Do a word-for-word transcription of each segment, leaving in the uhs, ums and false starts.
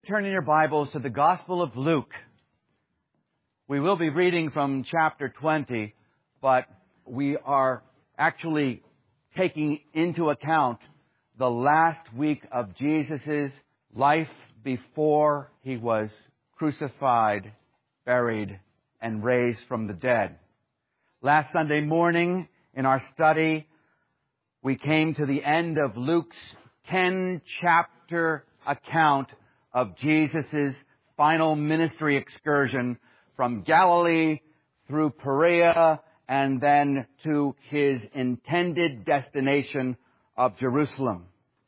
Turn in your Bibles to the Gospel of Luke. We will be reading from chapter twenty, but we are actually taking into account the last week of Jesus' life before he was crucified, buried, and raised from the dead. Last Sunday morning in our study, we came to the end of Luke's ten-chapter account of Jesus' final ministry excursion from Galilee through Perea and then to his intended destination of Jerusalem.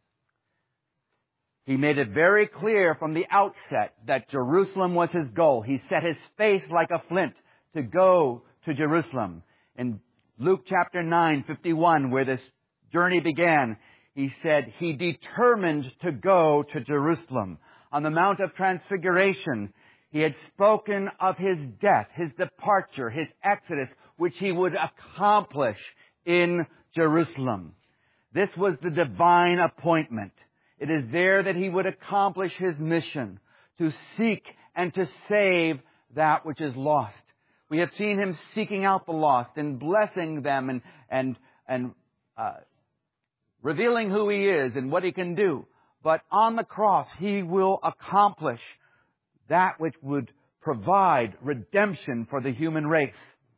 He made it very clear from the outset that Jerusalem was his goal. He set his face like a flint to go to Jerusalem. In Luke chapter nine, fifty-one, where this journey began, he said he determined to go to Jerusalem. On the Mount of Transfiguration, he had spoken of his death, his departure, his exodus, which he would accomplish in Jerusalem. This was the divine appointment. It is there that he would accomplish his mission, to seek and to save that which is lost. We have seen him seeking out the lost and blessing them and, and, and uh, revealing who he is and what he can do. But on the cross, he will accomplish that which would provide redemption for the human race.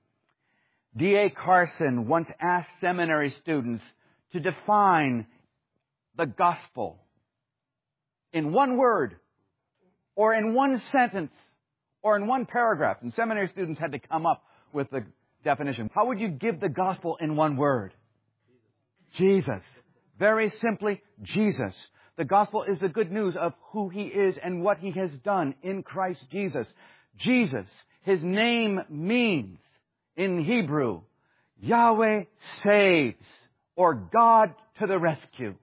D A Carson once asked seminary students to define the gospel in one word, or in one sentence, or in one paragraph. And seminary students had to come up with the definition. How would you give the gospel in one word? Jesus. Very simply, Jesus. The gospel is the good news of who he is and what he has done in Christ Jesus. Jesus, his name means, in Hebrew, Yahweh saves, or God to the rescue.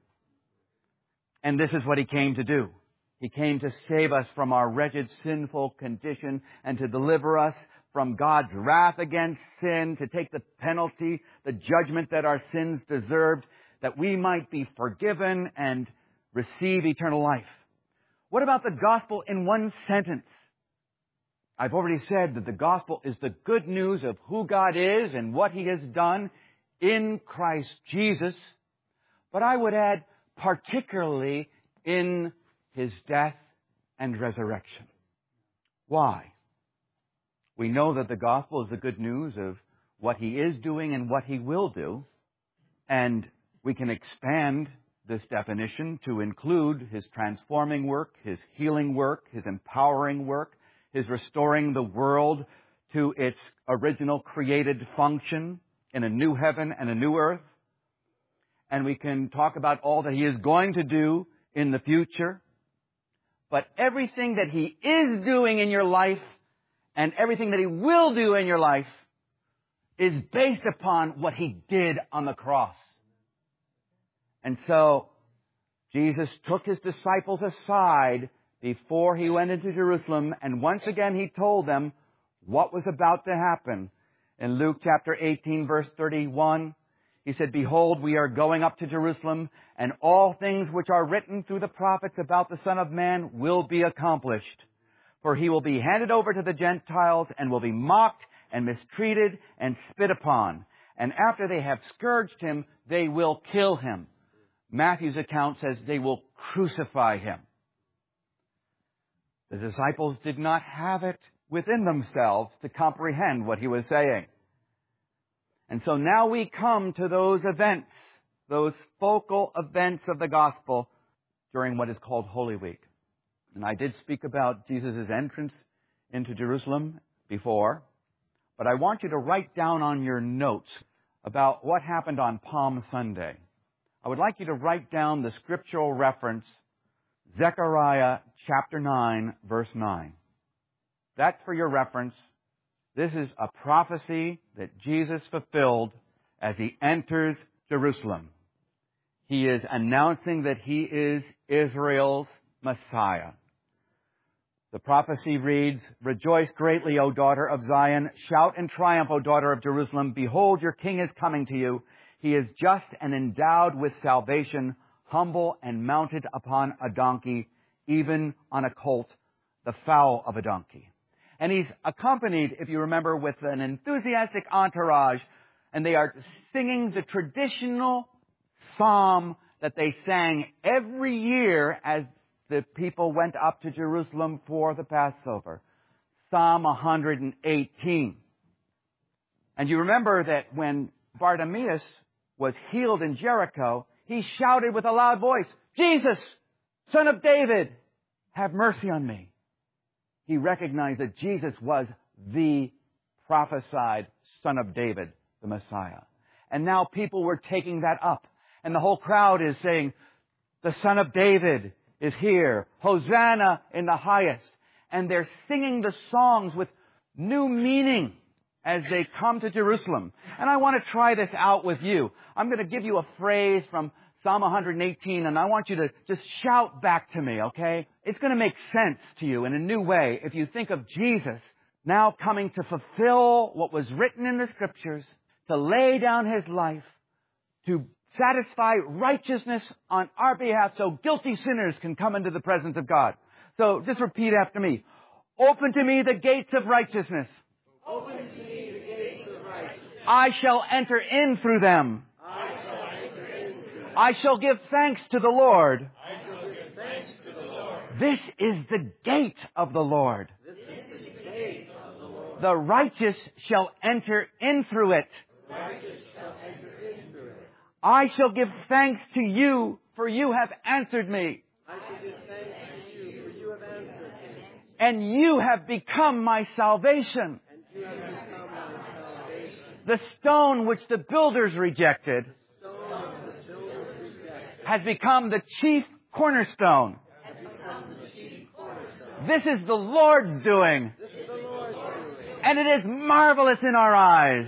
And this is what he came to do. He came to save us from our wretched, sinful condition and to deliver us from God's wrath against sin, to take the penalty, the judgment that our sins deserved, that we might be forgiven and receive eternal life. What about the gospel in one sentence? I've already said that the gospel is the good news of who God is and what he has done in Christ Jesus. But I would add, particularly in his death and resurrection. Why? We know that the gospel is the good news of what he is doing and what he will do. And we can expand this definition to include his transforming work, his healing work, his empowering work, his restoring the world to its original created function in a new heaven and a new earth. And we can talk about all that he is going to do in the future. But everything that he is doing in your life and everything that he will do in your life is based upon what he did on the cross. And so, Jesus took his disciples aside before he went into Jerusalem, and once again he told them what was about to happen. In Luke chapter eighteen, verse thirty-one, he said, "Behold, we are going up to Jerusalem, and all things which are written through the prophets about the Son of Man will be accomplished. For he will be handed over to the Gentiles, and will be mocked and mistreated and spit upon. And after they have scourged him, they will kill him." Matthew's account says they will crucify him. The disciples did not have it within themselves to comprehend what he was saying. And so now we come to those events, those focal events of the gospel during what is called Holy Week. And I did speak about Jesus' entrance into Jerusalem before, but I want you to write down on your notes about what happened on Palm Sunday. I would like you to write down the scriptural reference, Zechariah chapter nine, verse nine. That's for your reference. This is a prophecy that Jesus fulfilled as he enters Jerusalem. He is announcing that he is Israel's Messiah. The prophecy reads, "Rejoice greatly, O daughter of Zion. Shout in triumph, O daughter of Jerusalem. Behold, your king is coming to you. He is just and endowed with salvation, humble and mounted upon a donkey, even on a colt, the foal of a donkey. And he's accompanied, if you remember, with an enthusiastic entourage, and they are singing the traditional psalm that they sang every year as the people went up to Jerusalem for the Passover. Psalm one hundred eighteen. And you remember that when Bartimaeus was healed in Jericho, he shouted with a loud voice, "Jesus, Son of David, have mercy on me." He recognized that Jesus was the prophesied Son of David, the Messiah. And now people were taking that up. And the whole crowd is saying, "The Son of David is here. Hosanna in the highest." And they're singing the songs with new meaning as they come to Jerusalem. And I want to try this out with you. I'm going to give you a phrase from Psalm one hundred eighteen, and I want you to just shout back to me, okay? It's going to make sense to you in a new way if you think of Jesus now coming to fulfill what was written in the Scriptures, to lay down His life, to satisfy righteousness on our behalf so guilty sinners can come into the presence of God. So just repeat after me. Open to me the gates of righteousness. Open to me the gates of righteousness. I shall enter in through them. I shall enter in through them. I shall give thanks to the Lord. I shall give thanks to the Lord. This is the gate of the Lord. This is the gate of the Lord. The righteous shall enter in through it. The righteous shall enter in through it. I shall give thanks to you, for you have answered me. I shall give thanks to you, for you have answered me. And you have become my salvation. And you have become my salvation. The stone which the builders rejected The stone the builders rejected has become the chief cornerstone. has become the chief cornerstone. This is the Lord's doing, This is the Lord's doing. and it is marvelous in our eyes.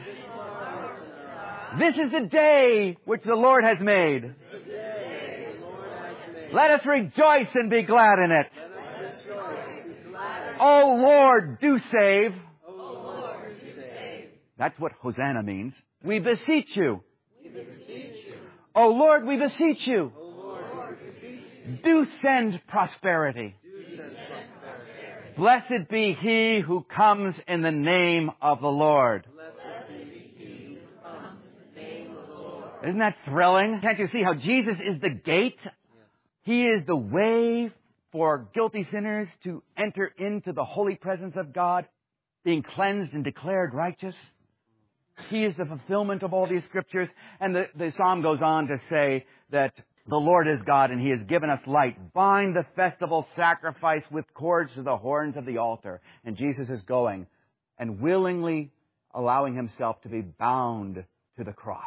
This is the day which the Lord has made. This day the Lord has made. Let us rejoice and be glad in it. Let us rejoice and be glad. O Lord, do save. O Lord, do save. That's what Hosanna means. We beseech you. We beseech you. O Lord, we beseech you. O Lord, we beseech you. Do send prosperity. Do send prosperity. Blessed be he who comes in the name of the Lord. Blessed be he who comes in the name of the Lord. Isn't that thrilling? Can't you see how Jesus is the gate? He is the way for guilty sinners to enter into the holy presence of God, being cleansed and declared righteous. He is the fulfillment of all these Scriptures. And the, the psalm goes on to say that the Lord is God and He has given us light. Bind the festival sacrifice with cords to the horns of the altar. And Jesus is going and willingly allowing Himself to be bound to the cross.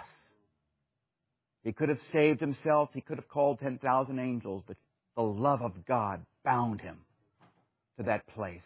He could have saved Himself. He could have called ten thousand angels, but the love of God bound Him to that place.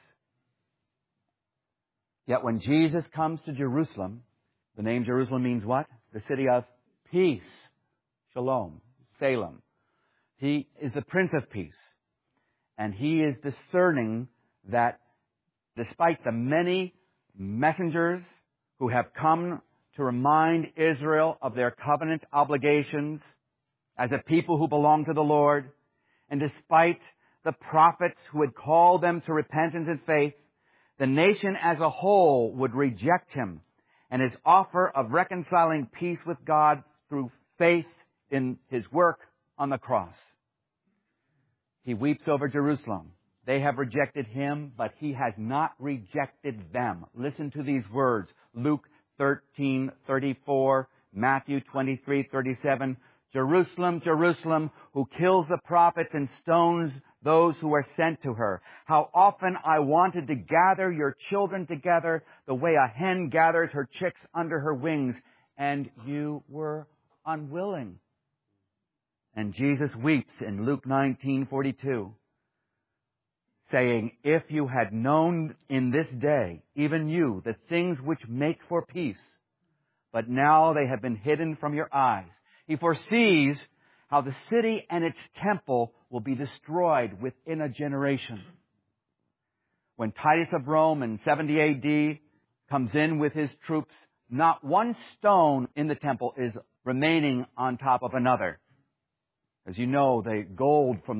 Yet when Jesus comes to Jerusalem, the name Jerusalem means what? The city of peace. Shalom. Salem. He is the Prince of Peace. And He is discerning that despite the many messengers who have come to remind Israel of their covenant obligations as a people who belong to the Lord, and despite the prophets who had called them to repentance and faith, the nation as a whole would reject Him and His offer of reconciling peace with God through faith in His work on the cross. He weeps over Jerusalem. They have rejected Him, but He has not rejected them. Listen to these words. Luke thirteen thirty-four, Matthew twenty-three thirty-seven. Jerusalem, Jerusalem, who kills the prophets and stones those who are sent to her. How often I wanted to gather your children together the way a hen gathers her chicks under her wings, and you were unwilling. And Jesus weeps in Luke nineteen forty-two, saying, if you had known in this day, even you, the things which make for peace, but now they have been hidden from your eyes. He foresees how the city and its temple will be destroyed within a generation. When Titus of Rome in seventy A D comes in with his troops, not one stone in the temple is remaining on top of another. As you know, the gold from the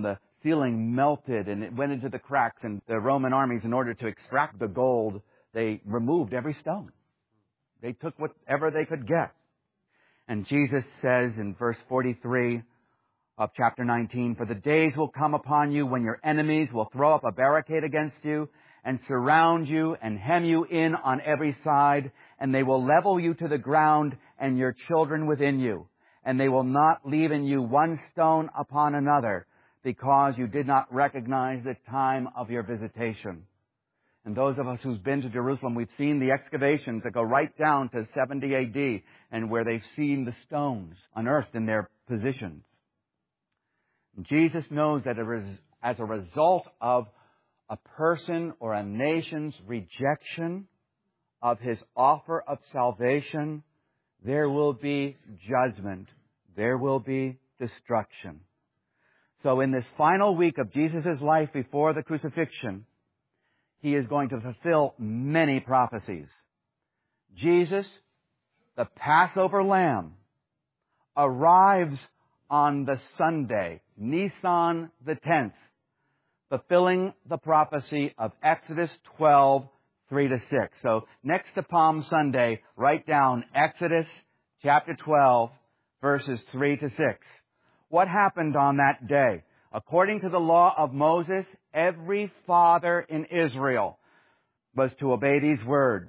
ceiling melted and it went into the cracks, and the Roman armies, in order to extract the gold, they removed every stone. They took whatever they could get. And Jesus says in verse forty-three of chapter nineteen, "For the days will come upon you when your enemies will throw up a barricade against you and surround you and hem you in on every side, and they will level you to the ground and your children within you. And they will not leave in you one stone upon another, because you did not recognize the time of your visitation." And those of us who've been to Jerusalem, we've seen the excavations that go right down to seventy A D and where they've seen the stones unearthed in their positions. And Jesus knows that as a result of a person or a nation's rejection of His offer of salvation, there will be judgment. There will be destruction. So in this final week of Jesus' life before the crucifixion, He is going to fulfill many prophecies. Jesus, the Passover Lamb, arrives on the Sunday, Nisan the tenth, fulfilling the prophecy of Exodus twelve, three to six. So next to Palm Sunday, write down Exodus chapter twelve, verses three to six. What happened on that day? According to the law of Moses, every father in Israel was to obey these words.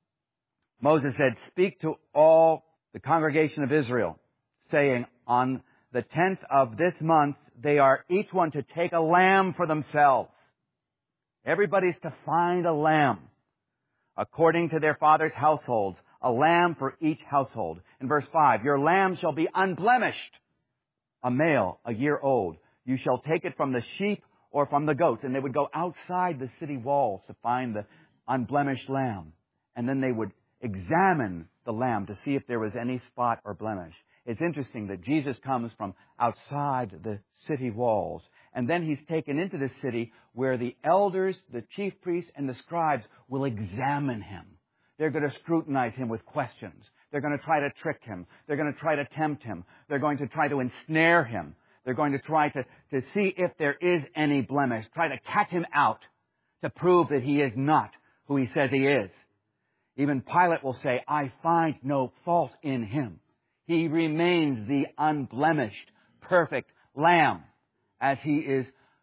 Moses said, "Speak to all the congregation of Israel, saying, on the tenth of this month, they are each one to take a lamb for themselves." Everybody's to find a lamb according to their father's households, a lamb for each household. In verse five, "Your lamb shall be unblemished, a male, a year old. You shall take it from the sheep or from the goats." And they would go outside the city walls to find the unblemished lamb. And then they would examine the lamb to see if there was any spot or blemish. It's interesting that Jesus comes from outside the city walls. And then He's taken into the city where the elders, the chief priests, and the scribes will examine Him. They're going to scrutinize Him with questions. They're going to try to trick Him. They're going to try to tempt Him. They're going to try to ensnare Him. They're going to try to, to see if there is any blemish, try to cat Him out to prove that He is not who He says He is. Even Pilate will say, "I find no fault in Him." He remains the unblemished, perfect Lamb as He is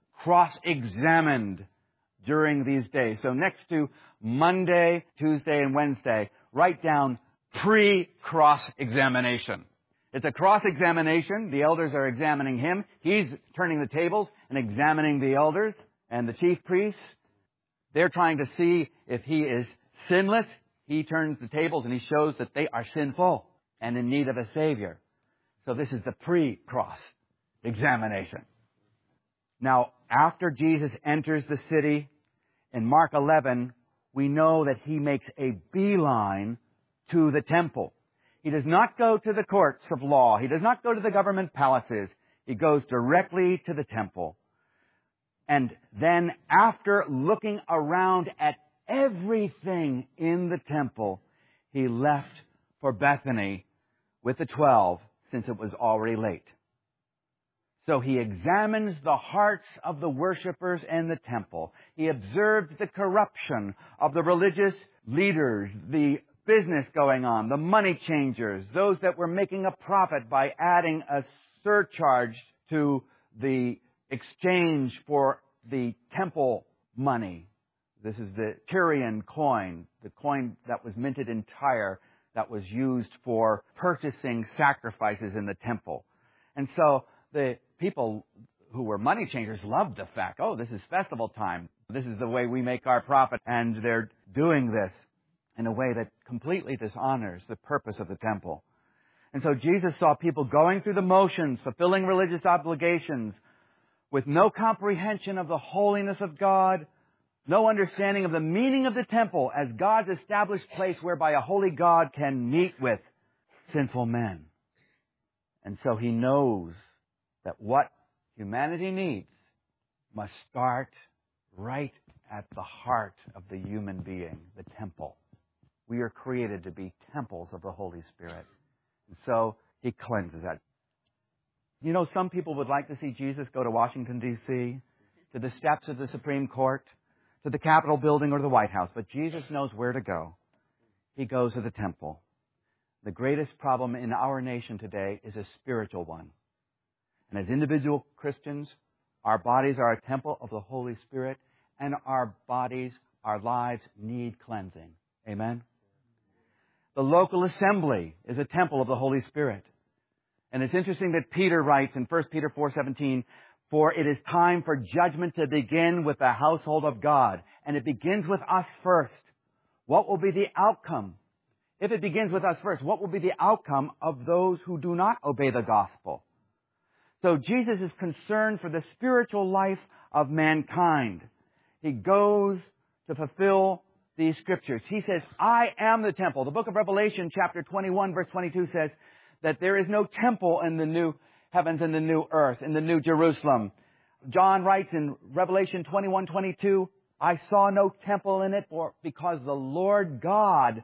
cross-examined during these days. So next to Monday, Tuesday, and Wednesday, write down pre-cross-examination. It's a cross-examination. The elders are examining Him. He's turning the tables and examining the elders and the chief priests. They're trying to see if He is sinless. He turns the tables and He shows that they are sinful and in need of a Savior. So this is the pre-cross examination. Now, after Jesus enters the city, in Mark eleven, we know that He makes a beeline to the temple. He does not go to the courts of law. He does not go to the government palaces. He goes directly to the temple. And then, after looking around at everything in the temple, He left for Bethany with the twelve, since it was already late. So He examines the hearts of the worshipers in the temple. He observed the corruption of the religious leaders, the business going on, the money changers, those that were making a profit by adding a surcharge to the exchange for the temple money. This is the Tyrian coin, the coin that was minted in Tyre that was used for purchasing sacrifices in the temple. And so the people who were money changers loved the fact, oh, this is festival time. This is the way we make our profit. And they're doing this in a way that completely dishonors the purpose of the temple. And so Jesus saw people going through the motions, fulfilling religious obligations, with no comprehension of the holiness of God, no understanding of the meaning of the temple as God's established place whereby a holy God can meet with sinful men. And so He knows that what humanity needs must start right at the heart of the human being, the temple. We are created to be temples of the Holy Spirit. And so He cleanses that. You know, some people would like to see Jesus go to Washington, D C, to the steps of the Supreme Court, to the Capitol building or the White House. But Jesus knows where to go. He goes to the temple. The greatest problem in our nation today is a spiritual one. And as individual Christians, our bodies are a temple of the Holy Spirit, and our bodies, our lives need cleansing. Amen? The local assembly is a temple of the Holy Spirit. And it's interesting that Peter writes in First Peter four seventeen, "For it is time for judgment to begin with the household of God." And it begins with us first. What will be the outcome? If it begins with us first, what will be the outcome of those who do not obey the gospel? So Jesus is concerned for the spiritual life of mankind. He goes to fulfill these scriptures. He says, I am the temple. The book of Revelation, chapter twenty-one, verse twenty-two says that there is no temple in the new heavens and the new earth, in the new Jerusalem. John writes in Revelation twenty-one, twenty-two, I saw no temple in it for, because the Lord God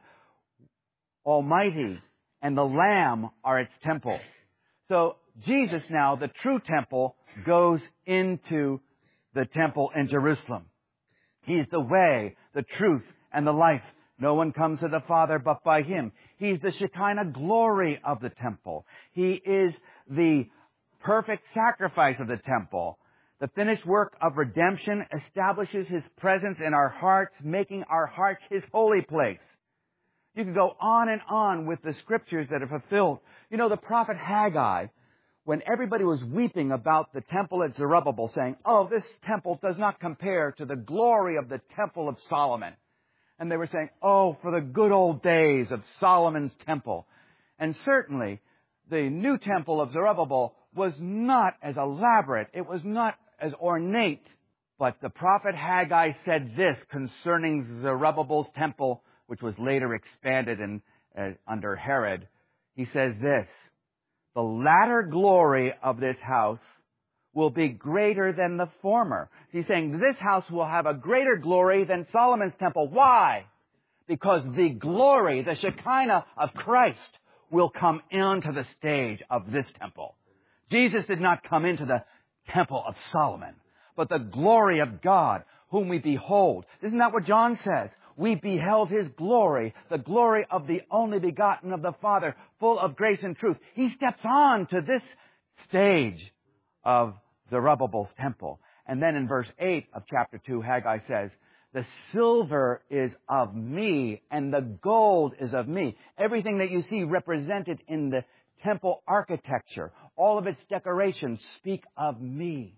Almighty and the Lamb are its temple. So Jesus now, the true temple, goes into the temple in Jerusalem. He's the way, the truth, and the life. No one comes to the Father but by Him. He's the Shekinah glory of the temple. He is the perfect sacrifice of the temple. The finished work of redemption establishes His presence in our hearts, making our hearts His holy place. You can go on and on with the scriptures that are fulfilled. You know, the prophet Haggai, when everybody was weeping about the temple at Zerubbabel, saying, oh, this temple does not compare to the glory of the temple of Solomon. And they were saying, oh, for the good old days of Solomon's temple. And certainly, the new temple of Zerubbabel was not as elaborate. It was not as ornate. But the prophet Haggai said this concerning Zerubbabel's temple, which was later expanded in, uh, under Herod. He says this, the latter glory of this house will be greater than the former. He's saying this house will have a greater glory than Solomon's temple. Why? Because the glory, the Shekinah of Christ, will come into the stage of this temple. Jesus did not come into the temple of Solomon, but the glory of God, whom we behold. Isn't that what John says? We beheld His glory, the glory of the only begotten of the Father, full of grace and truth. He steps on to this stage of Zerubbabel's temple. And then in verse eight of chapter two, Haggai says, the silver is of me and the gold is of me. Everything that you see represented in the temple architecture, all of its decorations speak of me.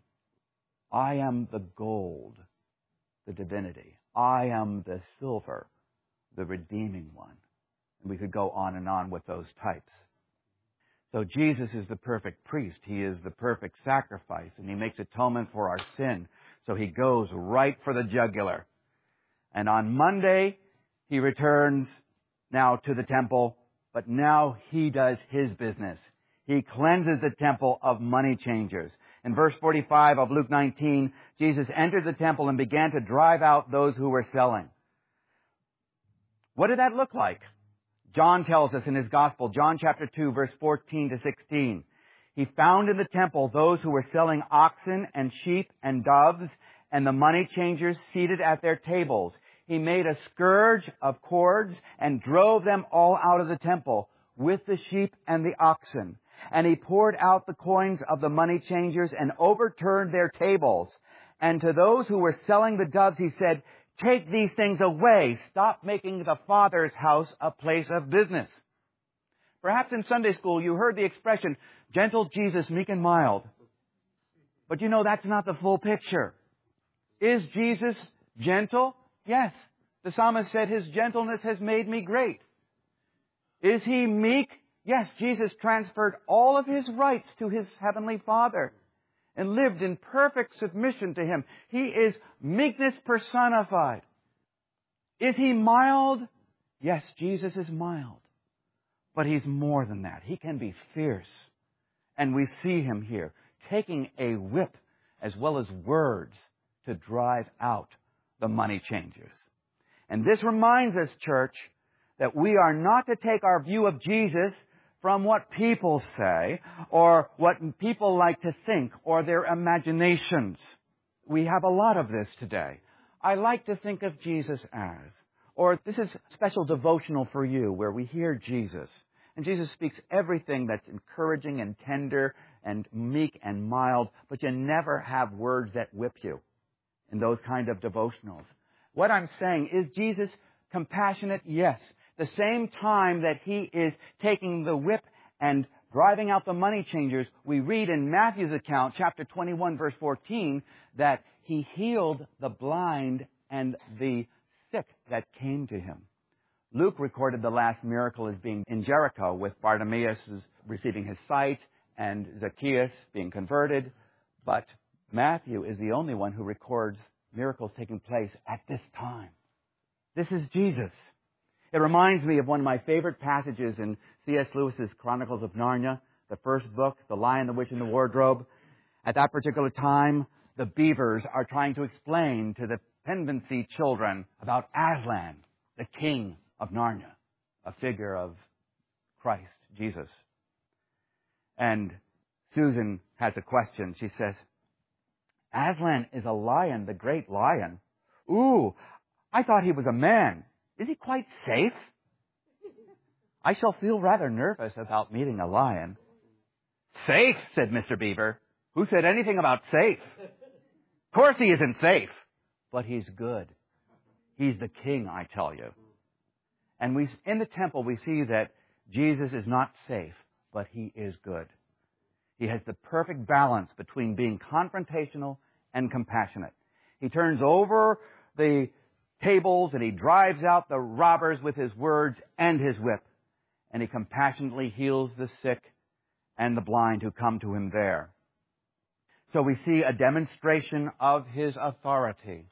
I am the gold, the divinity. I am the silver, the redeeming one. And we could go on and on with those types. So Jesus is the perfect priest. He is the perfect sacrifice, and He makes atonement for our sin. So He goes right for the jugular. And on Monday, He returns now to the temple, but now He does His business. He cleanses the temple of money changers. In verse forty-five of Luke nineteen, Jesus entered the temple and began to drive out those who were selling. What did that look like? John tells us in his gospel, John chapter two, verse fourteen to sixteen. He found in the temple those who were selling oxen and sheep and doves and the money changers seated at their tables. He made a scourge of cords and drove them all out of the temple with the sheep and the oxen. And He poured out the coins of the money changers and overturned their tables. And to those who were selling the doves, He said, take these things away. Stop making the Father's house a place of business. Perhaps in Sunday school you heard the expression, gentle Jesus, meek and mild. But you know, that's not the full picture. Is Jesus gentle? Yes. The psalmist said, His gentleness has made me great. Is He meek? Yes, Jesus transferred all of His rights to His heavenly Father and lived in perfect submission to Him. He is meekness personified. Is He mild? Yes, Jesus is mild. But He's more than that. He can be fierce. And we see Him here taking a whip as well as words to drive out the money changers. And this reminds us, church, that we are not to take our view of Jesus from what people say or what people like to think or their imaginations. We have a lot of this today. I like to think of Jesus as, or this is a special devotional for you where we hear Jesus. And Jesus speaks everything that's encouraging and tender and meek and mild, but you never have words that whip you in those kind of devotionals. What I'm saying, is Jesus compassionate? Yes. The same time that he is taking the whip and driving out the money changers, we read in Matthew's account, chapter twenty-one, verse fourteen, that he healed the blind and the sick that came to him. Luke recorded the last miracle as being in Jericho, with Bartimaeus receiving his sight and Zacchaeus being converted. But Matthew is the only one who records miracles taking place at this time. This is Jesus. It reminds me of one of my favorite passages in C S Lewis's Chronicles of Narnia, the first book, The Lion, the Witch, and the Wardrobe. At that particular time, the beavers are trying to explain to the Penvency children about Aslan, the king of Narnia, a figure of Christ, Jesus. And Susan has a question. She says, Aslan is a lion, the great lion. Ooh, I thought he was a man. Is he quite safe? I shall feel rather nervous about meeting a lion. Safe, said Mister Beaver. Who said anything about safe? Of course he isn't safe, but he's good. He's the king, I tell you. And we, in the temple, we see that Jesus is not safe, but he is good. He has the perfect balance between being confrontational and compassionate. He turns over the tables and he drives out the robbers with his words and his whip. And he compassionately heals the sick and the blind who come to him there. So we see a demonstration of his authority.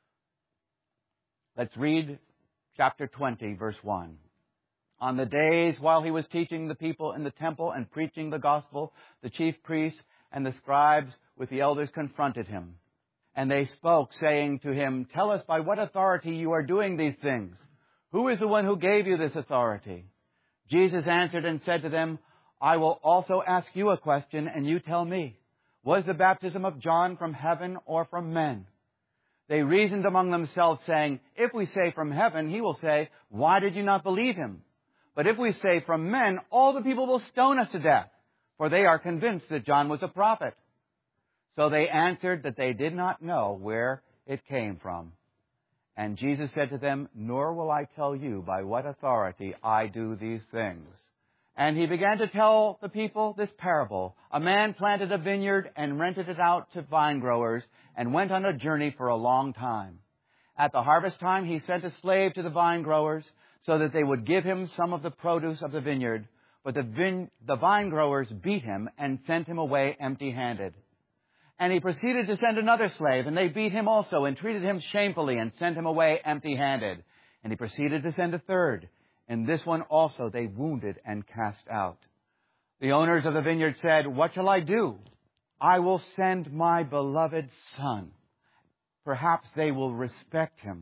Let's read chapter twenty, verse one. On the days while he was teaching the people in the temple and preaching the gospel, the chief priests and the scribes with the elders confronted him. And they spoke, saying to him, Tell us by what authority you are doing these things. Who is the one who gave you this authority? Jesus answered and said to them, I will also ask you a question, and you tell me. Was the baptism of John from heaven or from men? They reasoned among themselves, saying, If we say from heaven, he will say, Why did you not believe him? But if we say from men, all the people will stone us to death, for they are convinced that John was a prophet. So they answered that they did not know where it came from. And Jesus said to them, Nor will I tell you by what authority I do these things. And he began to tell the people this parable. A man planted a vineyard and rented it out to vine growers and went on a journey for a long time. At the harvest time, he sent a slave to the vine growers so that they would give him some of the produce of the vineyard. But the, vine, the vine growers beat him and sent him away empty-handed. And he proceeded to send another slave, and they beat him also and treated him shamefully and sent him away empty-handed. And he proceeded to send a third, and this one also they wounded and cast out. The owners of the vineyard said, What shall I do? I will send my beloved son. Perhaps they will respect him.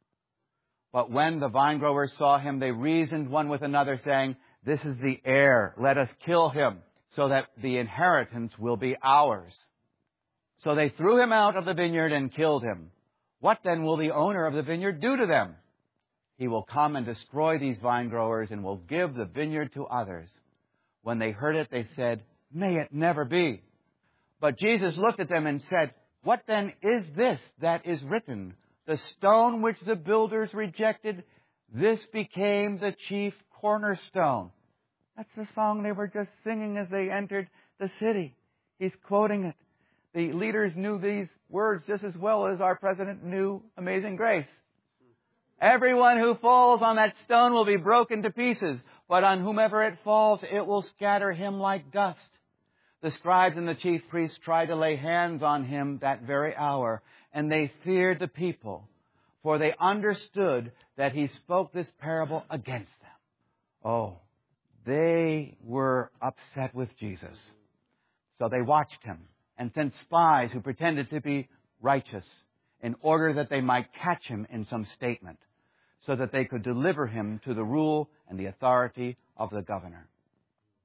But when the vine growers saw him, they reasoned one with another, saying, This is the heir. Let us kill him, so that the inheritance will be ours. So they threw him out of the vineyard and killed him. What then will the owner of the vineyard do to them? He will come and destroy these vine growers and will give the vineyard to others. When they heard it, they said, May it never be. But Jesus looked at them and said, What then is this that is written? The stone which the builders rejected, this became the chief cornerstone. That's the song they were just singing as they entered the city. He's quoting it. The leaders knew these words just as well as our president knew Amazing Grace. Everyone who falls on that stone will be broken to pieces, but on whomever it falls, it will scatter him like dust. The scribes and the chief priests tried to lay hands on him that very hour, and they feared the people, for they understood that he spoke this parable against them. Oh, they were upset with Jesus. So they watched him and sent spies who pretended to be righteous in order that they might catch him in some statement, so that they could deliver him to the rule and the authority of the governor.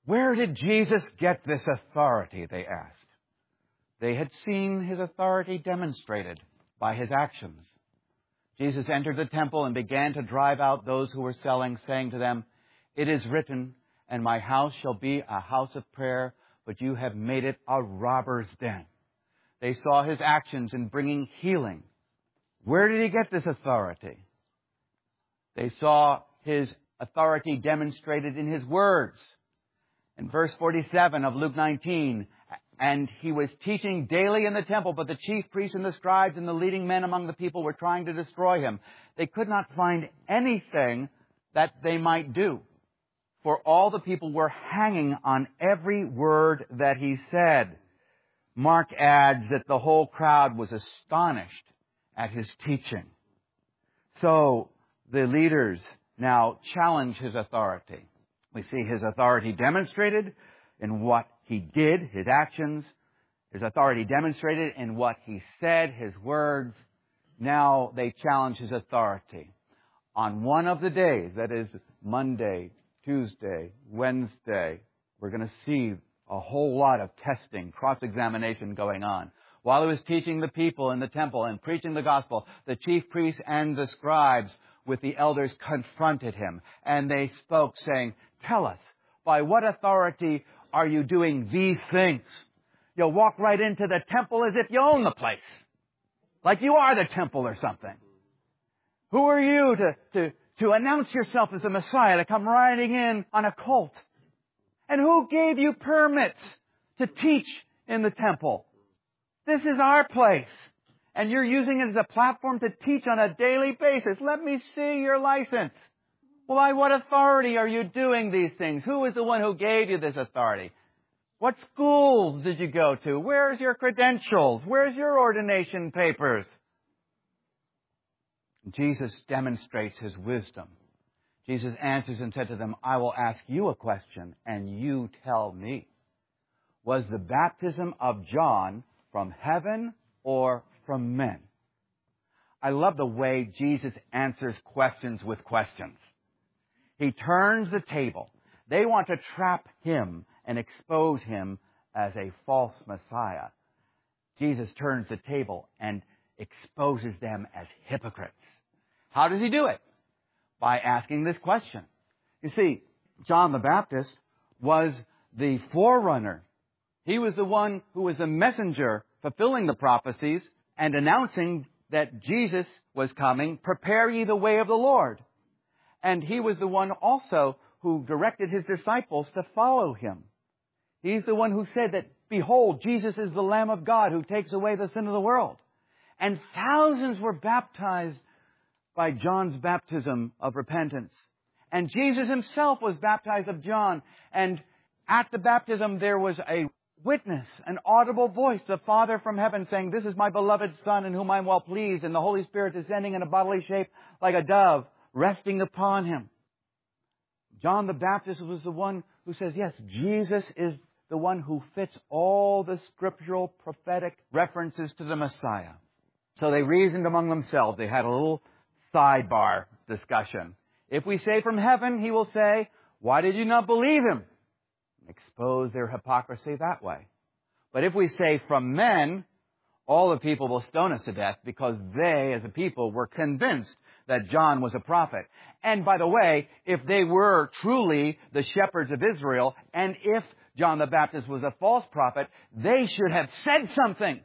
Where did Jesus get this authority, they asked. They had seen his authority demonstrated by his actions. Jesus entered the temple and began to drive out those who were selling, saying to them, "It is written, and my house shall be a house of prayer, but you have made it a robber's den." They saw his actions in bringing healing. Where did he get this authority? They saw his authority demonstrated in his words. In verse forty-seven of Luke nineteen, "And he was teaching daily in the temple, but the chief priests and the scribes and the leading men among the people were trying to destroy him. They could not find anything that they might do, for all the people were hanging on every word that he said." Mark adds that the whole crowd was astonished at his teaching. So the leaders now challenge his authority. We see his authority demonstrated in what he did, his actions, his authority demonstrated in what he said, his words. Now they challenge his authority. On one of the days, that is Monday, Tuesday, Wednesday, we're going to see a whole lot of testing, cross-examination going on. While he was teaching the people in the temple and preaching the gospel, the chief priests and the scribes with the elders confronted him. And they spoke, saying, "Tell us, by what authority are you doing these things?" You'll walk right into the temple as if you own the place. Like you are the temple or something. Who are you to, to, to announce yourself as the Messiah, to come riding in on a colt? And who gave you permits to teach in the temple? This is our place. And you're using it as a platform to teach on a daily basis. Let me see your license. Well, by what authority are you doing these things? Who is the one who gave you this authority? What schools did you go to? Where's your credentials? Where's your ordination papers? Jesus demonstrates his wisdom. Jesus answers and said to them, "I will ask you a question, and you tell me. Was the baptism of John from heaven or from men?" I love the way Jesus answers questions with questions. He turns the table. They want to trap him and expose him as a false Messiah. Jesus turns the table and exposes them as hypocrites. How does he do it? By asking this question. You see, John the Baptist was the forerunner. He was the one who was the messenger fulfilling the prophecies and announcing that Jesus was coming. "Prepare ye the way of the Lord." And he was the one also who directed his disciples to follow him. He's the one who said that, "Behold, Jesus is the Lamb of God who takes away the sin of the world." And thousands were baptized by John's baptism of repentance. And Jesus himself was baptized of John. And at the baptism there was a witness, an audible voice, the Father from heaven saying, "This is my beloved Son in whom I am well pleased," and the Holy Spirit descending in a bodily shape like a dove, resting upon him. John the Baptist was the one who says, yes, Jesus is the one who fits all the scriptural prophetic references to the Messiah. So they reasoned among themselves. They had a little sidebar discussion. If we say from heaven, he will say, "Why did you not believe him?" Expose their hypocrisy that way. But if we say from men, all the people will stone us to death because they, as a people, were convinced that John was a prophet. And by the way, if they were truly the shepherds of Israel, and if John the Baptist was a false prophet, they should have said something.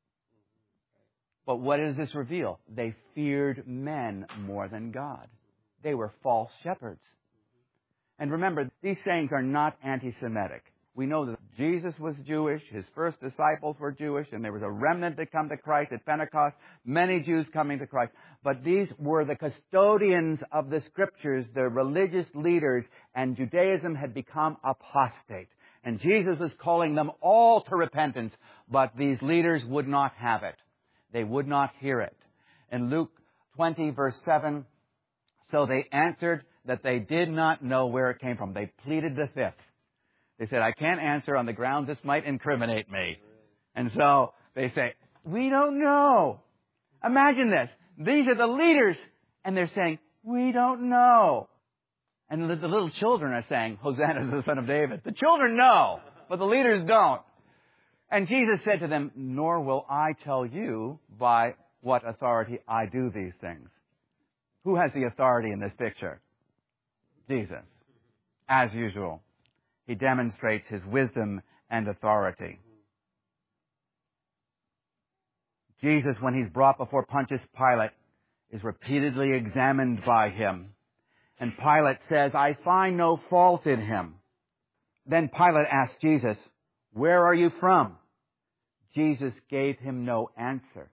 But what does this reveal? They feared men more than God. They were false shepherds. And remember, these sayings are not anti-Semitic. We know that Jesus was Jewish, his first disciples were Jewish, and there was a remnant that come to Christ at Pentecost, many Jews coming to Christ. But these were the custodians of the Scriptures, the religious leaders, and Judaism had become apostate. And Jesus was calling them all to repentance, but these leaders would not have it. They would not hear it. In Luke twenty, verse seven, so they answered that they did not know where it came from. They pleaded the fifth. They said, "I can't answer on the grounds this might incriminate me." And so they say, "We don't know." Imagine this. These are the leaders, and they're saying, "We don't know." And the, the little children are saying, Hosanna to the Son of David. The children know, but the leaders don't. And Jesus said to them, nor will I tell you by what authority I do these things. Who has the authority in this picture? Jesus. As usual, he demonstrates his wisdom and authority. Jesus, when he's brought before Pontius Pilate, is repeatedly examined by him. And Pilate says, I find no fault in him. Then Pilate asked Jesus, where are you from? Jesus gave him no answer.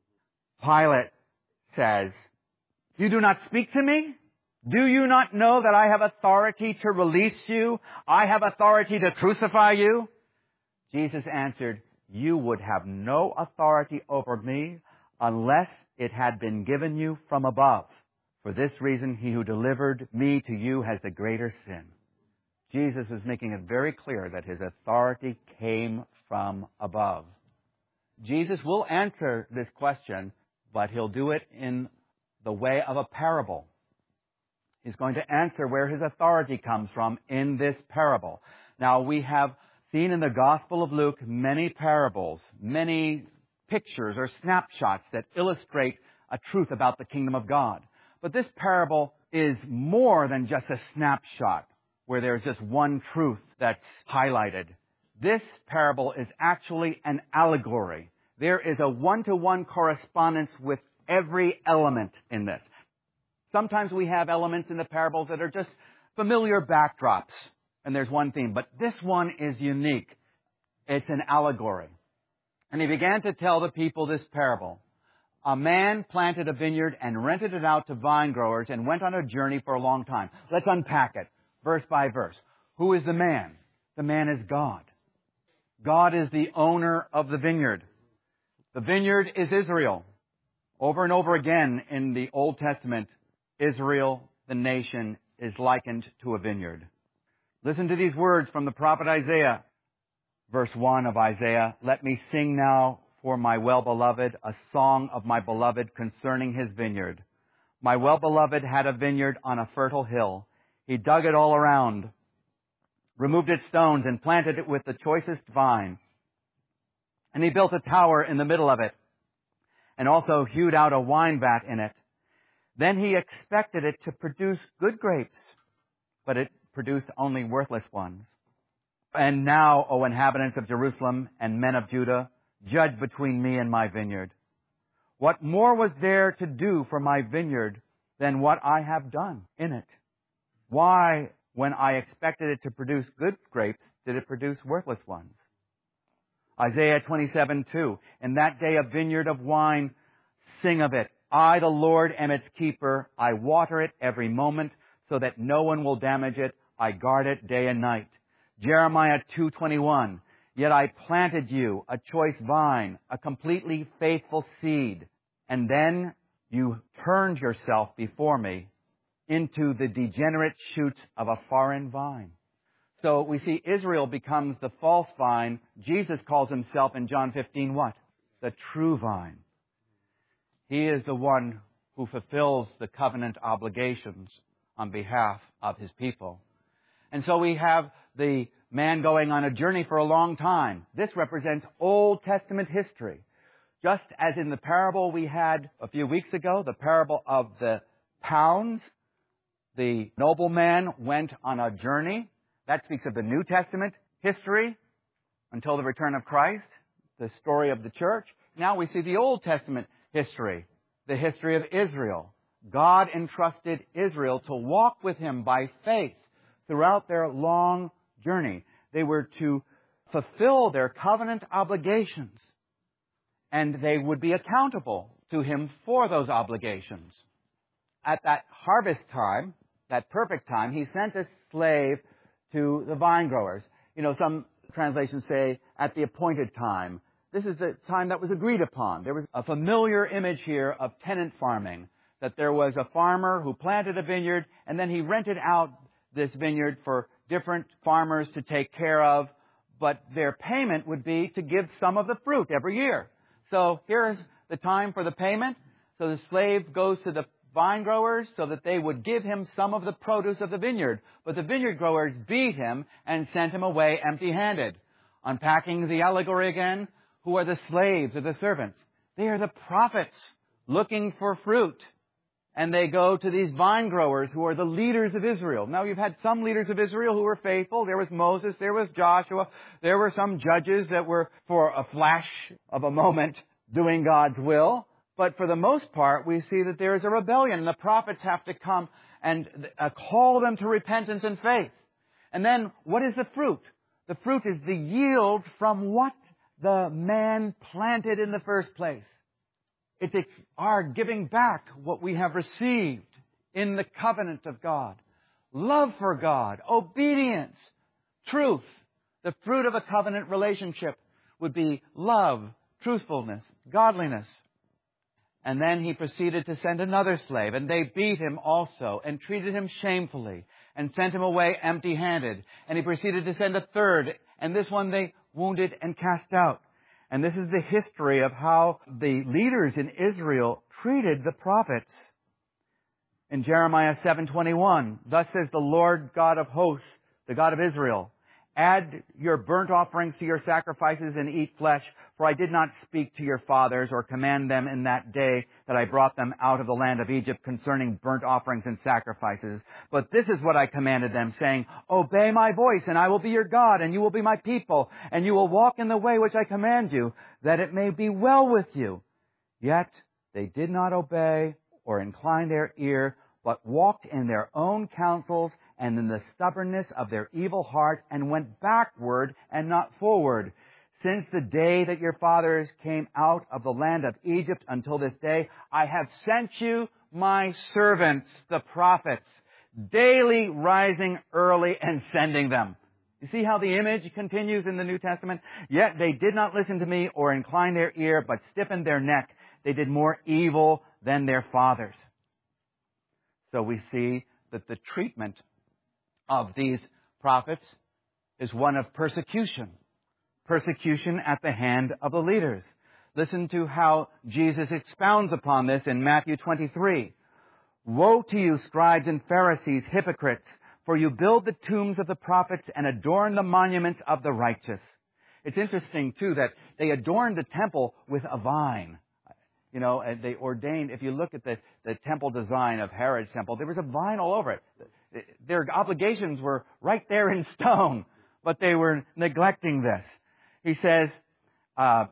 Pilate says, you do not speak to me? Do you not know that I have authority to release you? I have authority to crucify you? Jesus answered, you would have no authority over me unless it had been given you from above. For this reason, he who delivered me to you has the greater sin. Jesus is making it very clear that his authority came from above. Jesus will answer this question, but he'll do it in the way of a parable. He's going to answer where his authority comes from in this parable. Now, we have seen in the Gospel of Luke many parables, many pictures or snapshots that illustrate a truth about the kingdom of God. But this parable is more than just a snapshot where there's just one truth that's highlighted. This parable is actually an allegory. There is a one-to-one correspondence with every element in this. Sometimes we have elements in the parables that are just familiar backdrops, and there's one theme. But this one is unique. It's an allegory. And he began to tell the people this parable. A man planted a vineyard and rented it out to vine growers and went on a journey for a long time. Let's unpack it verse by verse. Who is the man? The man is God. God is the owner of the vineyard. The vineyard is Israel. Over and over again in the Old Testament, Israel, the nation, is likened to a vineyard. Listen to these words from the prophet Isaiah. Verse one of Isaiah, let me sing now for my well-beloved a song of my beloved concerning his vineyard. My well-beloved had a vineyard on a fertile hill. He dug it all around, removed its stones, and planted it with the choicest vine. And he built a tower in the middle of it, and also hewed out a wine vat in it. Then he expected it to produce good grapes, but it produced only worthless ones. And now, O inhabitants of Jerusalem and men of Judah, judge between me and my vineyard. What more was there to do for my vineyard than what I have done in it? Why, when I expected it to produce good grapes, did it produce worthless ones? Isaiah twenty-seven two, in that day a vineyard of wine, sing of it. I, the Lord, am its keeper. I water it every moment so that no one will damage it. I guard it day and night. Jeremiah two twenty-one, yet I planted you, a choice vine, a completely faithful seed. And then you turned yourself before me into the degenerate shoots of a foreign vine. So we see Israel becomes the false vine. Jesus calls himself in John fifteen what? The true vine. He is the one who fulfills the covenant obligations on behalf of his people. And so we have the man going on a journey for a long time. This represents Old Testament history. Just as in the parable we had a few weeks ago, the parable of the pounds, the nobleman went on a journey. That speaks of the New Testament history until the return of Christ, the story of the church. Now we see the Old Testament history, the history of Israel. God entrusted Israel to walk with him by faith throughout their long journey. They were to fulfill their covenant obligations, and they would be accountable to him for those obligations. At that harvest time, that perfect time, he sent a slave to the vine growers. You know, some translations say at the appointed time. This is the time that was agreed upon. There was a familiar image here of tenant farming, that there was a farmer who planted a vineyard, and then he rented out this vineyard for different farmers to take care of, but their payment would be to give some of the fruit every year. So here's the time for the payment. So the slave goes to the vine growers so that they would give him some of the produce of the vineyard. But the vineyard growers beat him and sent him away empty-handed. Unpacking the allegory again, who are the slaves or the servants? They are the prophets looking for fruit. And they go to these vine growers who are the leaders of Israel. Now, you've had some leaders of Israel who were faithful. There was Moses, there was Joshua, there were some judges that were, for a flash of a moment, doing God's will. But for the most part, we see that there is a rebellion. And the prophets have to come and uh, call them to repentance and faith. And then, what is the fruit? The fruit is the yield from what the man planted in the first place. It's our giving back what we have received in the covenant of God. Love for God, obedience, truth. The fruit of a covenant relationship would be love, truthfulness, godliness. And then he proceeded to send another slave, and they beat him also and treated him shamefully and sent him away empty-handed. And he proceeded to send a third, and this one they wounded and cast out. And this is the history of how the leaders in Israel treated the prophets. In Jeremiah seven twenty-one, thus says the Lord God of hosts, the God of Israel, add your burnt offerings to your sacrifices and eat flesh, for I did not speak to your fathers or command them in that day that I brought them out of the land of Egypt concerning burnt offerings and sacrifices. But this is what I commanded them, saying, obey my voice, and I will be your God, and you will be my people, and you will walk in the way which I command you, that it may be well with you. Yet they did not obey or incline their ear, but walked in their own counsels and in the stubbornness of their evil heart, and went backward and not forward. Since the day that your fathers came out of the land of Egypt until this day, I have sent you my servants, the prophets, daily rising early and sending them. You see how the image continues in the New Testament? Yet they did not listen to me or incline their ear, but stiffened their neck. They did more evil than their fathers. So we see that the treatment of these prophets is one of persecution. Persecution at the hand of the leaders. Listen to how Jesus expounds upon this in Matthew twenty-three. Woe to you, scribes and Pharisees, hypocrites, for you build the tombs of the prophets and adorn the monuments of the righteous. It's interesting, too, that they adorned the temple with a vine. You know, and they ordained, if you look at the, the temple design of Herod's temple, there was a vine all over it. Their obligations were right there in stone, but they were neglecting this. He says, uh,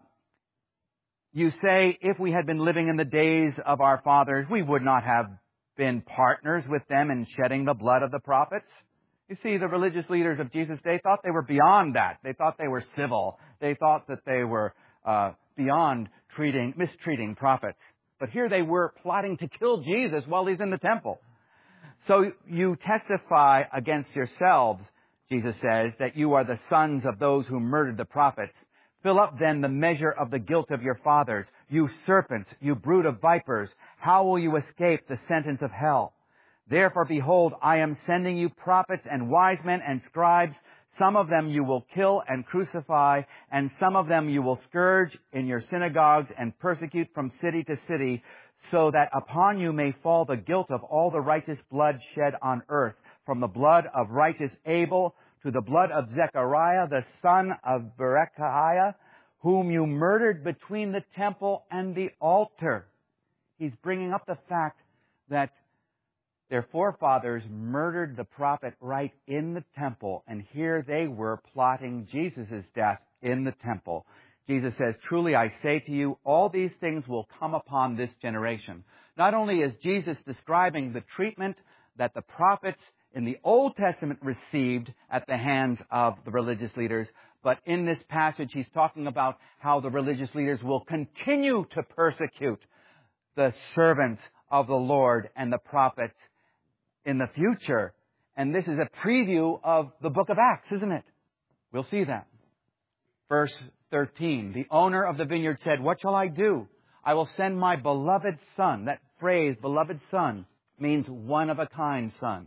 you say, if we had been living in the days of our fathers, we would not have been partners with them in shedding the blood of the prophets. You see, the religious leaders of Jesus' day thought they were beyond that. They thought they were civil. They thought that they were uh, beyond treating, mistreating prophets. But here they were plotting to kill Jesus while he's in the temple. So you testify against yourselves, Jesus says, that you are the sons of those who murdered the prophets. Fill up then the measure of the guilt of your fathers. You serpents, you brood of vipers, how will you escape the sentence of hell? Therefore, behold, I am sending you prophets and wise men and scribes. Some of them you will kill and crucify, and some of them you will scourge in your synagogues and persecute from city to city, so that upon you may fall the guilt of all the righteous blood shed on earth, from the blood of righteous Abel to the blood of Zechariah, the son of Berechiah, whom you murdered between the temple and the altar. He's bringing up the fact that their forefathers murdered the prophet right in the temple, and here they were plotting Jesus' death in the temple. Jesus says, truly I say to you, all these things will come upon this generation. Not only is Jesus describing the treatment that the prophets in the Old Testament received at the hands of the religious leaders, but in this passage he's talking about how the religious leaders will continue to persecute the servants of the Lord and the prophets in the future. And this is a preview of the book of Acts, isn't it? We'll see that. Verse thirteen, the owner of the vineyard said, what shall I do? I will send my beloved son. That phrase, beloved son, means one of a kind son.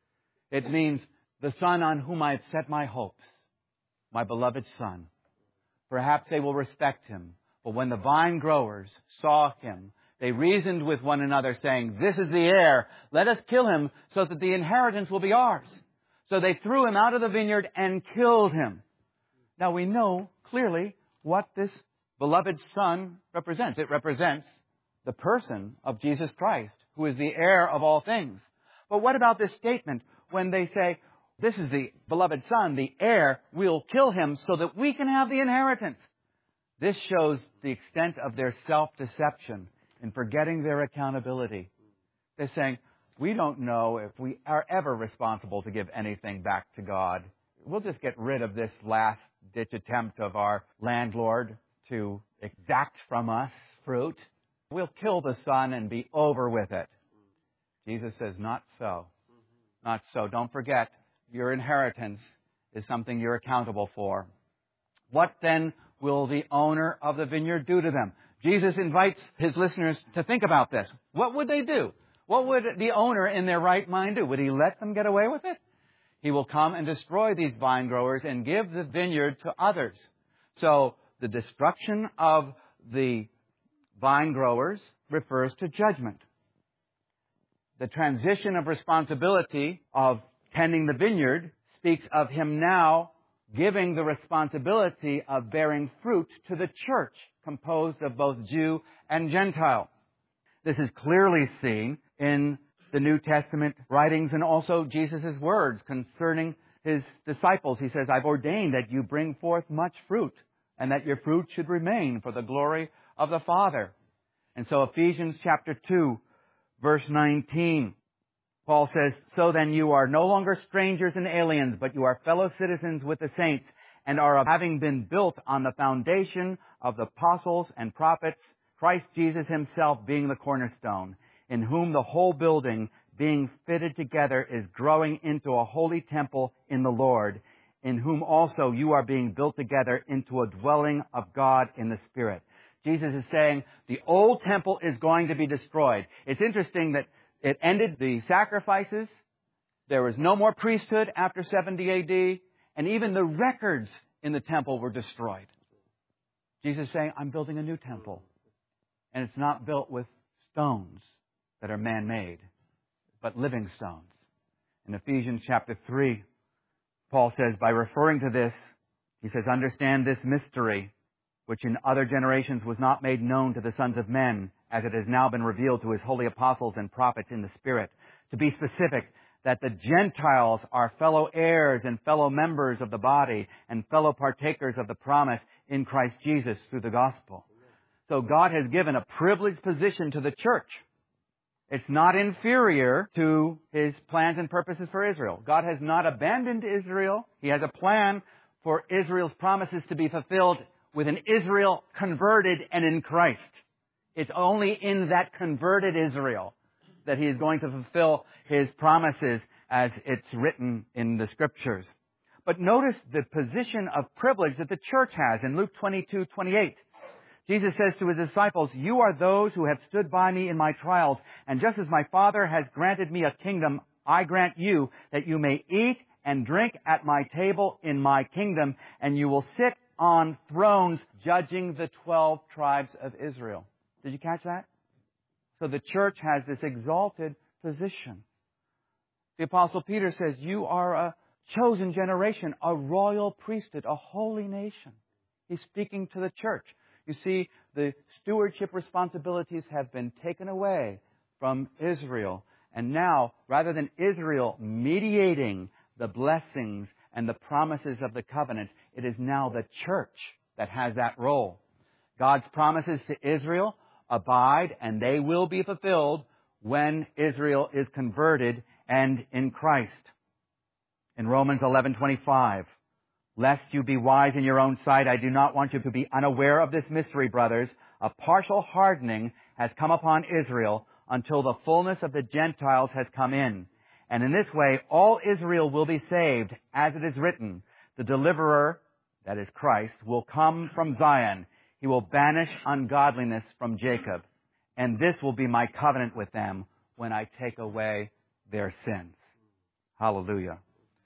It means the son on whom I have set my hopes, my beloved son. Perhaps they will respect him. But when the vine growers saw him They reasoned with one another, saying, "This is the heir. Let us kill him so that the inheritance will be ours." So they threw him out of the vineyard and killed him. Now we know clearly what this beloved Son represents. It represents the person of Jesus Christ, who is the heir of all things. But what about this statement when they say, "This is the beloved Son, the heir, we'll kill him so that we can have the inheritance"? This shows the extent of their self-deception in forgetting their accountability. They're saying, we don't know if we are ever responsible to give anything back to God. We'll just get rid of this last-ditch attempt of our landlord to exact from us fruit. We'll kill the Son and be over with it. Jesus says, not so. Not so. Don't forget, your inheritance is something you're accountable for. What then will the owner of the vineyard do to them? Jesus invites his listeners to think about this. What would they do? What would the owner in their right mind do? Would he let them get away with it? He will come and destroy these vine growers and give the vineyard to others. So the destruction of the vine growers refers to judgment. The transition of responsibility of tending the vineyard speaks of him now giving the responsibility of bearing fruit to the church, composed of both Jew and Gentile. This is clearly seen in the New Testament writings and also Jesus' words concerning his disciples. He says, "I've ordained that you bring forth much fruit, and that your fruit should remain for the glory of the Father." And so Ephesians chapter two, verse nineteen, Paul says, "So then you are no longer strangers and aliens, but you are fellow citizens with the saints, and are having been built on the foundation of the apostles and prophets, Christ Jesus himself being the cornerstone, in whom the whole building, being fitted together, is growing into a holy temple in the Lord, in whom also you are being built together into a dwelling of God in the Spirit." Jesus is saying the old temple is going to be destroyed. It's interesting that it ended the sacrifices. There was no more priesthood after seventy A D, and even the records in the temple were destroyed. Jesus is saying, I'm building a new temple, and it's not built with stones that are man-made, but living stones. In Ephesians chapter three, Paul says, by referring to this, he says, "Understand this mystery, which in other generations was not made known to the sons of men, as it has now been revealed to his holy apostles and prophets in the Spirit." To be specific, that the Gentiles are fellow heirs and fellow members of the body and fellow partakers of the promise in Christ Jesus through the gospel. So God has given a privileged position to the church. It's not inferior to his plans and purposes for Israel. God has not abandoned Israel. He has a plan for Israel's promises to be fulfilled with an Israel converted and in Christ. It's only in that converted Israel that he is going to fulfill his promises as it's written in the Scriptures. But notice the position of privilege that the church has in Luke twenty-two twenty-eight. Jesus says to his disciples, "You are those who have stood by me in my trials, and just as my Father has granted me a kingdom, I grant you that you may eat and drink at my table in my kingdom, and you will sit on thrones judging the twelve tribes of Israel." Did you catch that? So the church has this exalted position. The Apostle Peter says, you are a chosen generation, a royal priesthood, a holy nation. He's speaking to the church. You see, the stewardship responsibilities have been taken away from Israel. And now, rather than Israel mediating the blessings and the promises of the covenant, it is now the church that has that role. God's promises to Israel abide, and they will be fulfilled when Israel is converted and in Christ. In Romans eleven twenty-five, "Lest you be wise in your own sight, I do not want you to be unaware of this mystery, brothers. A partial hardening has come upon Israel until the fullness of the Gentiles has come in. And in this way, all Israel will be saved, as it is written, the deliverer," that is Christ, "will come from Zion. He will banish ungodliness from Jacob. And this will be my covenant with them when I take away their sins." Hallelujah.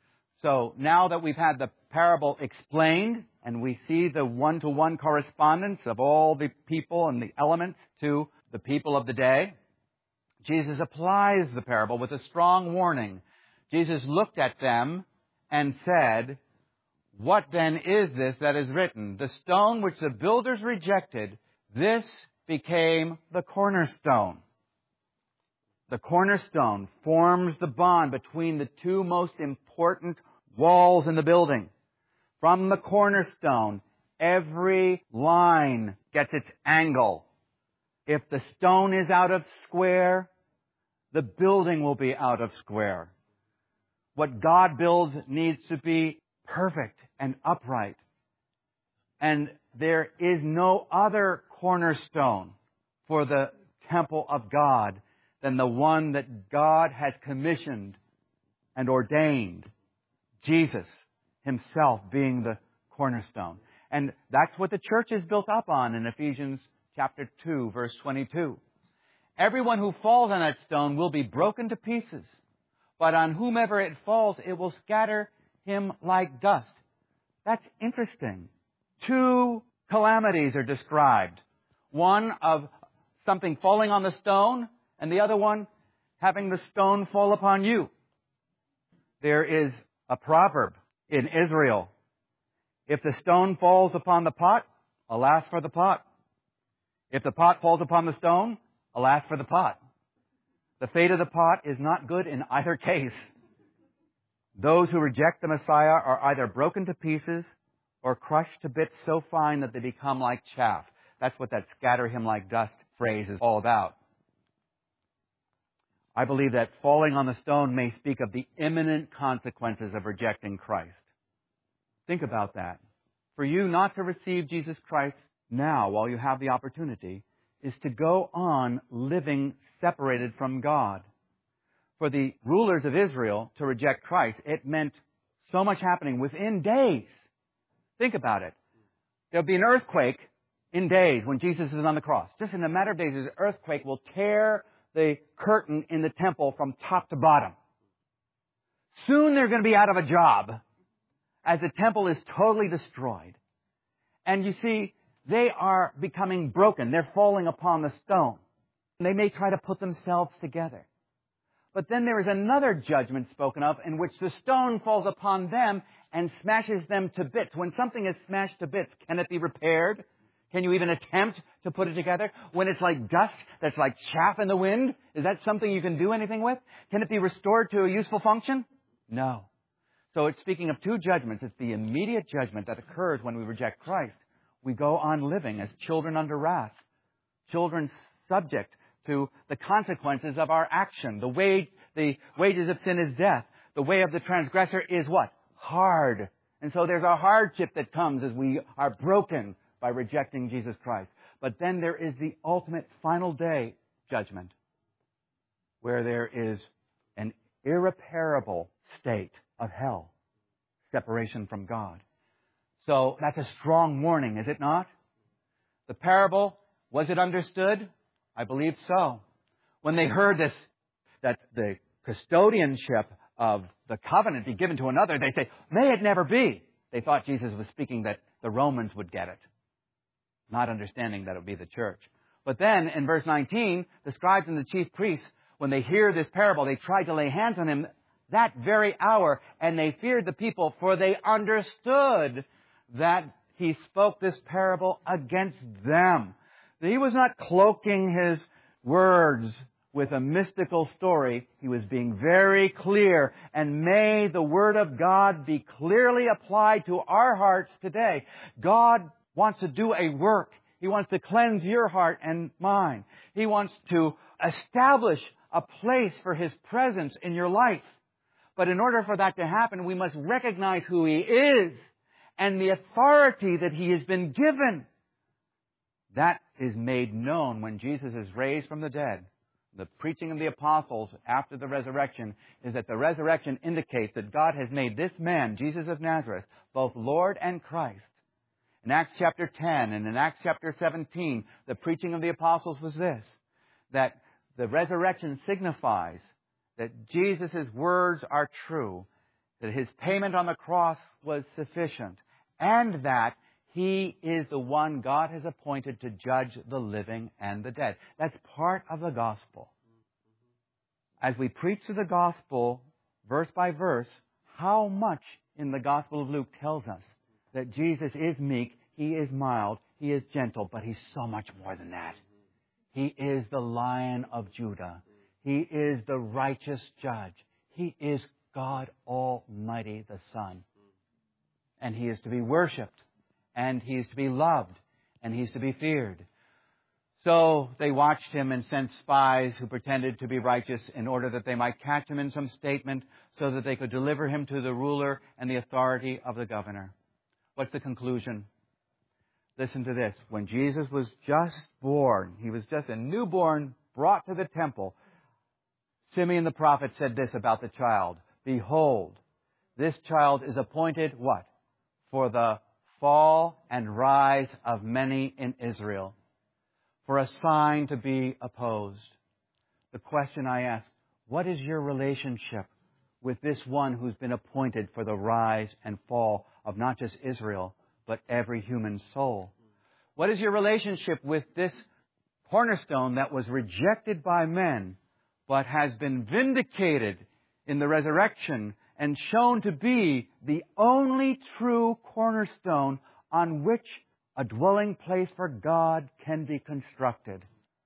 So now that we've had the parable explained and we see the one-to-one correspondence of all the people and the elements to the people of the day, Jesus applies the parable with a strong warning. Jesus looked at them and said, "What then is this that is written? The stone which the builders rejected, this became the cornerstone." The cornerstone forms the bond between the two most important walls in the building. From the cornerstone, every line gets its angle. If the stone is out of square, the building will be out of square. What God builds needs to be perfect and upright. And there is no other cornerstone for the temple of God than the one that God has commissioned and ordained, Jesus Himself being the cornerstone. And that's what the church is built up on in Ephesians chapter two, verse twenty-two. Everyone who falls on that stone will be broken to pieces, but on whomever it falls, it will scatter him like dust. That's interesting. Two calamities are described. One of something falling on the stone, and the other one having the stone fall upon you. There is a proverb in Israel. If the stone falls upon the pot, alas for the pot. If the pot falls upon the stone, alas for the pot. The fate of the pot is not good in either case. Those who reject the Messiah are either broken to pieces or crushed to bits so fine that they become like chaff. That's what that scatter him like dust phrase is all about. I believe that falling on the stone may speak of the imminent consequences of rejecting Christ. Think about that. For you not to receive Jesus Christ now, while you have the opportunity, is to go on living separated from God. For the rulers of Israel to reject Christ, it meant so much happening within days. Think about it. There'll be an earthquake in days when Jesus is on the cross. Just in a matter of days, this earthquake will tear the curtain in the temple from top to bottom. Soon they're going to be out of a job as the temple is totally destroyed. And you see, they are becoming broken. They're falling upon the stone. They may try to put themselves together. But then there is another judgment spoken of in which the stone falls upon them and smashes them to bits. When something is smashed to bits, can it be repaired? Can you even attempt to put it together? When it's like dust that's like chaff in the wind, is that something you can do anything with? Can it be restored to a useful function? No. So it's speaking of two judgments. It's the immediate judgment that occurs when we reject Christ. We go on living as children under wrath, children subject to the consequences of our action. The wage, the wages of sin is death. The way of the transgressor is what? Hard. And so there's a hardship that comes as we are broken by rejecting Jesus Christ. But then there is the ultimate final day judgment, where there is an irreparable state of hell, separation from God. So that's a strong warning, is it not? The parable, was it understood? I believe so. When they heard this, that the custodianship of the covenant be given to another, they say, may it never be. They thought Jesus was speaking that the Romans would get it, not understanding that it would be the church. But then in verse nineteen, the scribes and the chief priests, when they hear this parable, they tried to lay hands on him that very hour, and they feared the people, for they understood that he spoke this parable against them. He was not cloaking his words with a mystical story. He was being very clear. And may the Word of God be clearly applied to our hearts today. God wants to do a work. He wants to cleanse your heart and mine. He wants to establish a place for His presence in your life. But in order for that to happen, we must recognize who He is and the authority that He has been given. That is made known when Jesus is raised from the dead. The preaching of the apostles after the resurrection is that the resurrection indicates that God has made this man, Jesus of Nazareth, both Lord and Christ. In Acts chapter ten and in Acts chapter seventeen, the preaching of the apostles was this, that the resurrection signifies that Jesus' words are true, that His payment on the cross was sufficient, and that He is the one God has appointed to judge the living and the dead. That's part of the gospel. As we preach to the gospel, verse by verse, how much in the Gospel of Luke tells us that Jesus is meek, He is mild, He is gentle, but He's so much more than that. He is the Lion of Judah. He is the righteous judge. He is God Almighty, the Son. And He is to be worshipped, and He is to be loved, and He is to be feared. So they watched Him and sent spies who pretended to be righteous in order that they might catch Him in some statement so that they could deliver Him to the ruler and the authority of the governor. What's the conclusion? Listen to this. When Jesus was just born, He was just a newborn brought to the temple, Simeon the prophet said this about the child. Behold, this child is appointed what? For the fall and rise of many in Israel, for a sign to be opposed. The question I ask, what is your relationship with this one who's been appointed for the rise and fall of not just Israel, but every human soul? What is your relationship with this cornerstone that was rejected by men, but has been vindicated in the resurrection and shown to be the only true cornerstone on which a dwelling place for God can be constructed?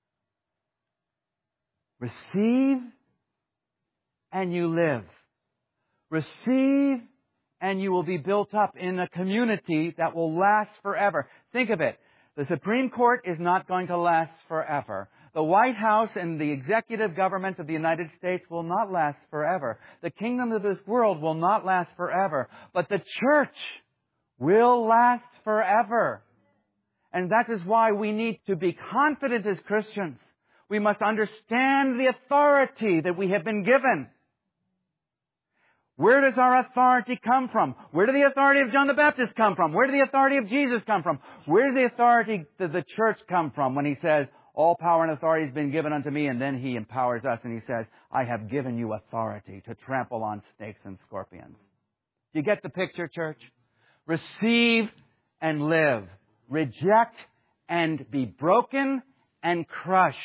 Receive and you live. Receive and you will be built up in a community that will last forever. Think of it. The Supreme Court is not going to last forever. The White House and the executive government of the United States will not last forever. The kingdom of this world will not last forever. But the church will last forever. And that is why we need to be confident as Christians. We must understand the authority that we have been given. Where does our authority come from? Where did the authority of John the Baptist come from? Where did the authority of Jesus come from? Where does the authority of the church come from when He says, all power and authority has been given unto me, and then He empowers us and He says, I have given you authority to trample on snakes and scorpions. Do you get the picture, church? Receive and live. Reject and be broken and crushed.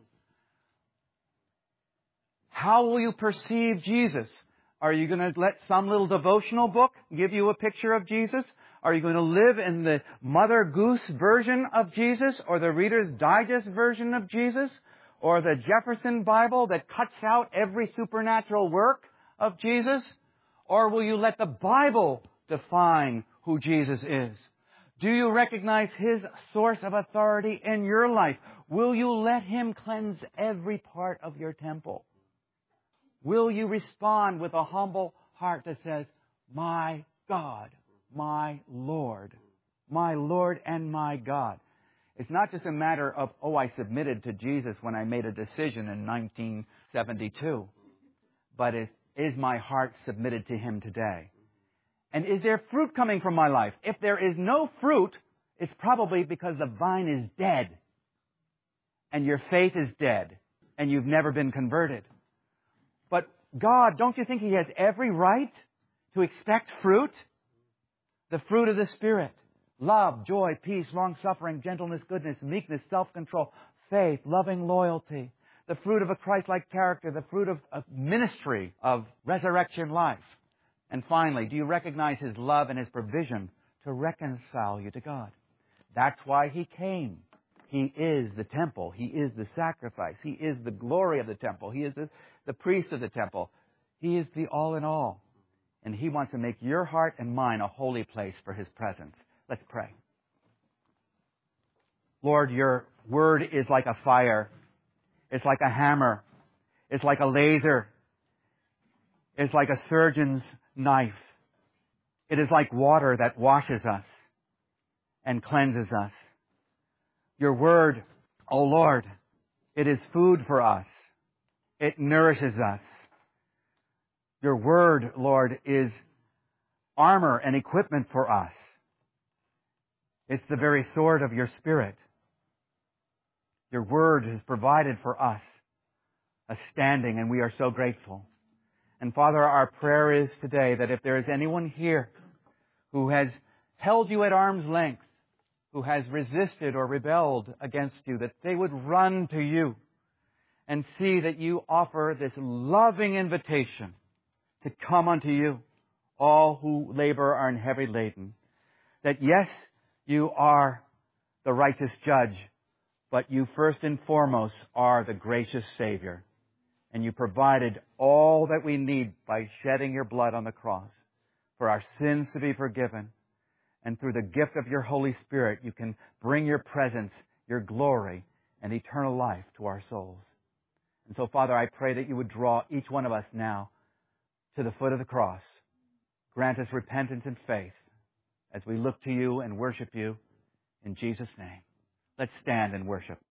How will you perceive Jesus? Are you going to let some little devotional book give you a picture of Jesus? Are you going to live in the Mother Goose version of Jesus, or the Reader's Digest version of Jesus, or the Jefferson Bible that cuts out every supernatural work of Jesus? Or will you let the Bible define who Jesus is? Do you recognize His source of authority in your life? Will you let Him cleanse every part of your temple? Will you respond with a humble heart that says, my God, my Lord, my Lord and my God? It's not just a matter of, oh, I submitted to Jesus when I made a decision in nineteen seventy-two. But is, is my heart submitted to Him today? And is there fruit coming from my life? If there is no fruit, it's probably because the vine is dead. And your faith is dead. And you've never been converted. But God, don't you think He has every right to expect fruit? The fruit of the Spirit. Love, joy, peace, long-suffering, gentleness, goodness, meekness, self-control, faith, loving loyalty. The fruit of a Christ-like character. The fruit of a ministry of resurrection life. And finally, do you recognize His love and His provision to reconcile you to God? That's why He came. He is the temple. He is the sacrifice. He is the glory of the temple. He is the, the priest of the temple. He is the all in all. And He wants to make your heart and mine a holy place for His presence. Let's pray. Lord, Your word is like a fire. It's like a hammer. It's like a laser. It's like a surgeon's knife. It is like water that washes us and cleanses us. Your word, O Lord, it is food for us. It nourishes us. Your word, Lord, is armor and equipment for us. It's the very sword of Your Spirit. Your word has provided for us a standing, and we are so grateful. And Father, our prayer is today that if there is anyone here who has held You at arm's length, who has resisted or rebelled against you, that they would run to you and see that you offer this loving invitation to come unto you, all who labor are heavy laden. That yes, you are the righteous judge, but you first and foremost are the gracious Savior. And you provided all that we need by shedding your blood on the cross for our sins to be forgiven. And through the gift of your Holy Spirit, you can bring your presence, your glory, and eternal life to our souls. And so, Father, I pray that you would draw each one of us now to the foot of the cross. Grant us repentance and faith as we look to you and worship you in Jesus' name. Let's stand and worship.